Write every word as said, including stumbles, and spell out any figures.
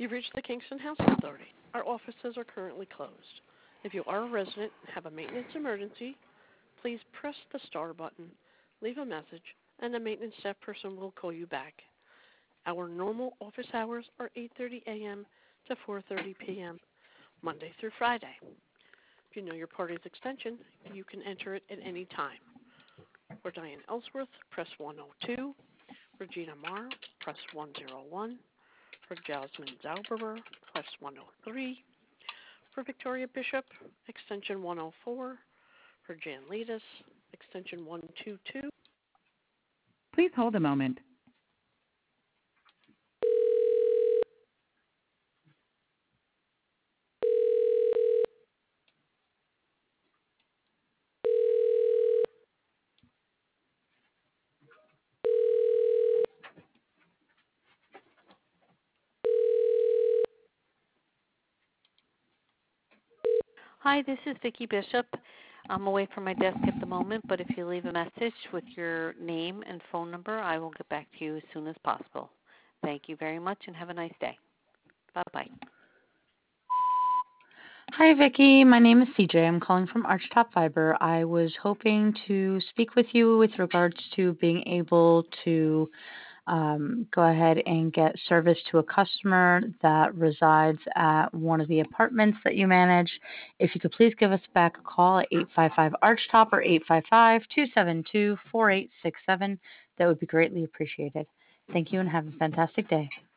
You've reached the Kingston Housing Authority. Our offices are currently closed. If you are a resident and have a maintenance emergency, please press the star button, leave a message, and the maintenance staff person will call you back. Our normal office hours are eight thirty a.m. to four thirty p.m., Monday through Friday. If you know your party's extension, you can enter it at any time. For Diane Ellsworth, press one oh two. For Gina Marr, press one oh one. For Jasmine Zauberer, press one oh three. For Victoria Bishop, extension one oh four. For Jan Leadus, extension one two two. Please hold a moment. Hi, this is Vicki Bishop. I'm away from my desk at the moment, but if you leave a message with your name and phone number, I will get back to you as soon as possible. Thank you very much and have a nice day. Bye-bye. Hi, Vicki. My name is C J. I'm calling from Archtop Fiber. I was hoping to speak with you with regards to being able to um, go ahead and get service to a customer that resides at one of the apartments that you manage. If you could please give us back a call at eight five five Archtop or eight five five, two seven two, four eight six seven, that would be greatly appreciated. Thank you and have a fantastic day.